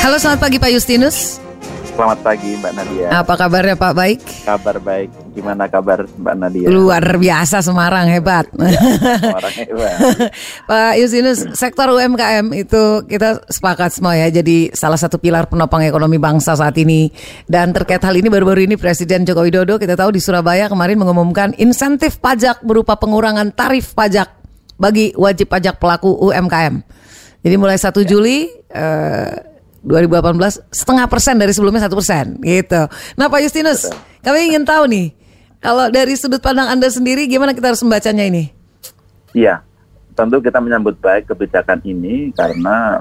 Halo, selamat pagi Pak Justinus. Selamat pagi Mbak Nadia. Apa kabarnya Pak? Baik? Kabar baik. Gimana kabar Mbak Nadia? Luar biasa, Semarang hebat. Semarang hebat. Pak Justinus, sektor UMKM itu kita sepakat semua ya, jadi salah satu pilar penopang ekonomi bangsa saat ini. Dan terkait hal ini baru-baru ini Presiden Joko Widodo kita tahu di Surabaya kemarin mengumumkan insentif pajak berupa pengurangan tarif pajak bagi wajib pajak pelaku UMKM. Jadi mulai 1 Juli 2018 0,5% dari sebelumnya 1% gitu. Nah Pak Justinus, kami ingin tahu nih, kalau dari sudut pandang Anda sendiri gimana kita harus membacanya ini? Iya, tentu kita menyambut baik kebijakan ini karena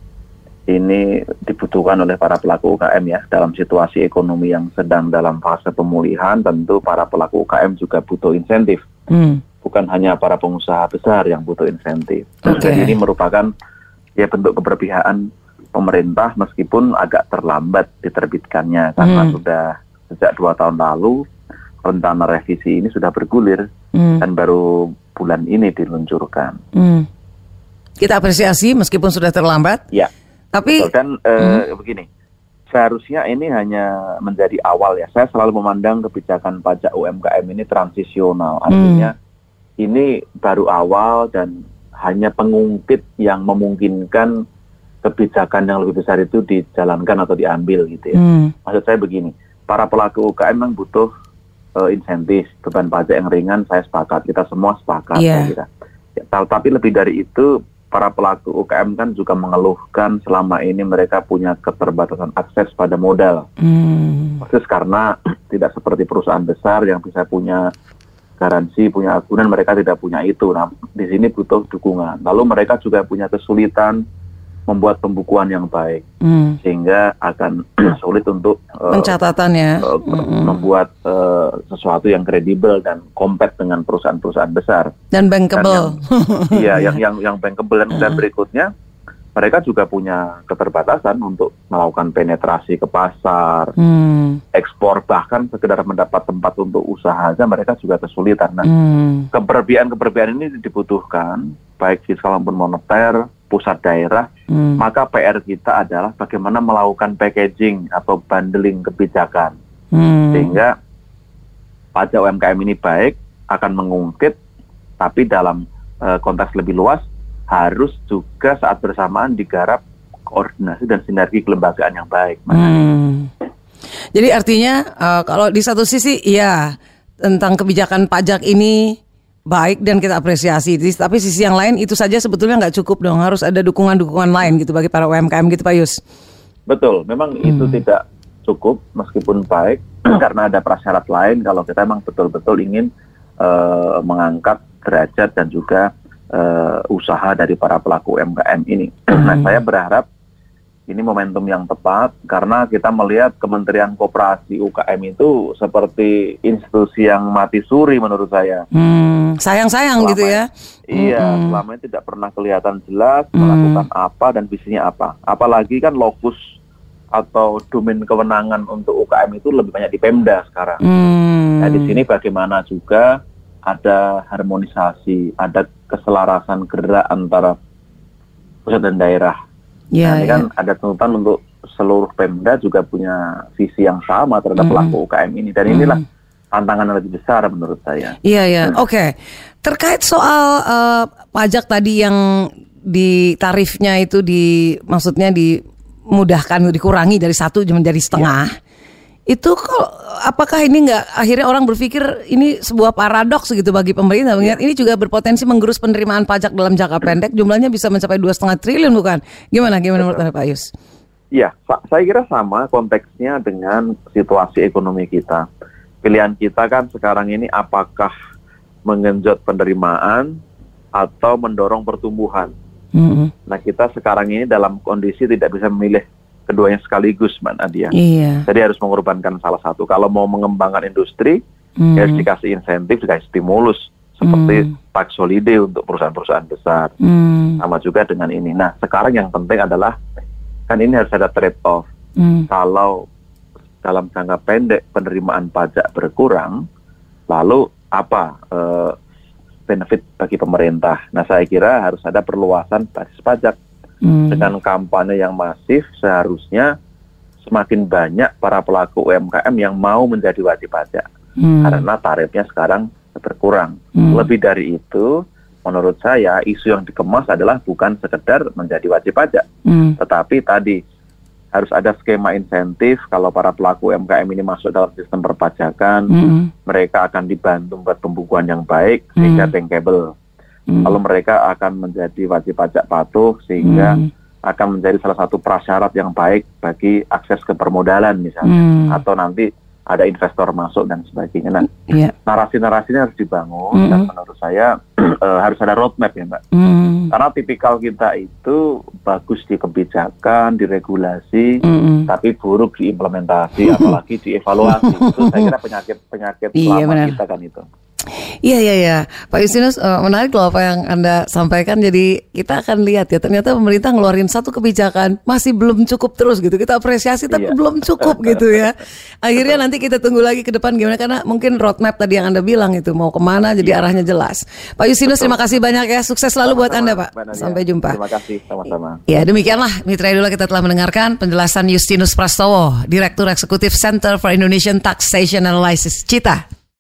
ini dibutuhkan oleh para pelaku UKM ya. Dalam situasi ekonomi yang sedang dalam fase pemulihan, tentu para pelaku UKM juga butuh insentif. Bukan hanya para pengusaha besar yang butuh insentif. Jadi ini merupakan ya bentuk keberpihakan pemerintah meskipun agak terlambat diterbitkannya karena sudah sejak 2 tahun lalu rencana revisi ini sudah bergulir dan baru bulan ini diluncurkan. Kita apresiasi meskipun sudah terlambat. Ya. Tapi betul. Dan begini, seharusnya ini hanya menjadi awal ya. Saya selalu memandang kebijakan pajak UMKM ini transisional. Artinya ini baru awal dan hanya pengungkit yang memungkinkan kebijakan yang lebih besar itu dijalankan atau diambil gitu ya. Maksud saya begini, para pelaku UKM memang butuh insentif, beban pajak yang ringan, saya sepakat, kita semua sepakat. Ya, tapi lebih dari itu, para pelaku UKM kan juga mengeluhkan selama ini mereka punya keterbatasan akses pada modal. Persis karena tidak seperti perusahaan besar yang bisa punya garansi, punya agunan, mereka tidak punya itu. Nah, di sini butuh dukungan. Lalu mereka juga punya kesulitan membuat pembukuan yang baik, sehingga akan sulit untuk pencatatannya, membuat sesuatu yang kredibel dan kompet dengan perusahaan-perusahaan besar dan bankable. Yang bankable dan berikutnya mereka juga punya keterbatasan untuk melakukan penetrasi ke pasar, ekspor, bahkan sekedar mendapat tempat untuk usaha saja mereka juga kesulitan. Nah, keberpihakan ini dibutuhkan baik fiskal maupun moneter, pusat daerah, maka PR kita adalah bagaimana melakukan packaging atau bundling kebijakan. Sehingga pajak UMKM ini baik, akan mengungkit, tapi dalam konteks lebih luas, harus juga saat bersamaan digarap koordinasi dan sinergi kelembagaan yang baik. Jadi artinya kalau di satu sisi ya tentang kebijakan pajak ini baik dan kita apresiasi, tapi sisi yang lain itu saja sebetulnya nggak cukup dong, harus ada dukungan-dukungan lain gitu bagi para UMKM gitu Pak Yus. Betul, memang itu tidak cukup meskipun baik karena ada prasyarat lain kalau kita memang betul-betul ingin mengangkat derajat dan juga usaha dari para pelaku UMKM ini. Nah, saya berharap ini momentum yang tepat karena kita melihat Kementerian Koperasi UKM itu seperti institusi yang mati suri menurut saya. Sayang-sayang gitu ya. Iya, selama ini tidak pernah kelihatan jelas melakukan apa dan visinya apa. Apalagi kan lokus atau domain kewenangan untuk UKM itu lebih banyak di Pemda sekarang. Nah, di sini bagaimana juga ada harmonisasi, ada keselarasan gerak antara pusat dan daerah. Nah, ini kan ada tuntutan untuk seluruh Pemda juga punya visi yang sama terhadap pelaku UKM ini. Dan inilah tantangan yang lebih besar menurut saya. Oke. Terkait soal pajak tadi yang di tarifnya itu maksudnya dimudahkan, dikurangi dari 1 menjadi setengah. Itu apakah ini nggak akhirnya orang berpikir ini sebuah paradoks gitu bagi pemerintah mengingat ini juga berpotensi menggerus penerimaan pajak dalam jangka pendek, jumlahnya bisa mencapai 2,5 triliun bukan? Gimana menurut Anda Pak Yus? Iya, saya kira sama konteksnya dengan situasi ekonomi kita. Pilihan kita kan sekarang ini apakah mengenjot penerimaan atau mendorong pertumbuhan. Nah, kita sekarang ini dalam kondisi tidak bisa memilih keduanya sekaligus, Mbak Nadia. Jadi harus mengorbankan salah satu. Kalau mau mengembangkan industri, harus dikasih insentif, dikasih stimulus seperti tax holiday untuk perusahaan-perusahaan besar. Sama juga dengan ini. Nah, sekarang yang penting adalah kan ini harus ada trade-off. Kalau dalam jangka pendek penerimaan pajak berkurang, lalu apa benefit bagi pemerintah? Nah, saya kira harus ada perluasan basis pajak. Dengan kampanye yang masif, seharusnya semakin banyak para pelaku UMKM yang mau menjadi wajib pajak. Karena tarifnya sekarang berkurang. Lebih dari itu, menurut saya isu yang dikemas adalah bukan sekedar menjadi wajib pajak, tetapi tadi harus ada skema insentif. Kalau para pelaku UMKM ini masuk dalam sistem perpajakan, mereka akan dibantu buat pembukuan yang baik sehingga bankable. Lalu mereka akan menjadi wajib pajak patuh sehingga akan menjadi salah satu prasyarat yang baik bagi akses ke permodalan misalnya, atau nanti ada investor masuk dan sebagainya. Nah, narasi-narasinya harus dibangun dan menurut saya harus ada roadmap ya Mbak. Karena tipikal kita itu bagus di kebijakan, di regulasi, tapi buruk di implementasi, apalagi di evaluasi. Itu saya kira penyakit selama kita kan itu. Iya. Pak Justinus, menarik loh apa yang Anda sampaikan. Jadi kita akan lihat ya, ternyata pemerintah ngeluarin satu kebijakan masih belum cukup terus gitu. Kita apresiasi tapi belum cukup gitu ya. Akhirnya nanti kita tunggu lagi ke depan gimana, karena mungkin roadmap tadi yang Anda bilang itu mau kemana, jadi arahnya jelas. Pak Justinus, terima kasih banyak ya. Sukses selalu buat Anda Pak. Sampai jumpa. Terima kasih, sama-sama. Ya, demikianlah Mitra Idola, kita telah mendengarkan penjelasan Justinus Prastowo, Direktur Eksekutif Center for Indonesian Taxation Analysis CITA.